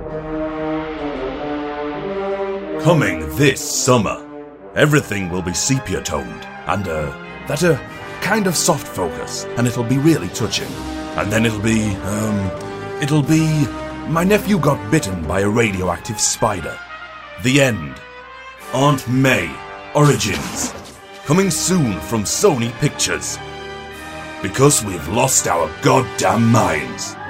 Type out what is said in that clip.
Coming this summer, everything will be sepia-toned and that kind of soft focus, and it'll be really touching. And then it'll be my nephew got bitten by a radioactive spider. The end. Aunt May Origins. Coming soon from Sony Pictures. Because we've lost our goddamn minds.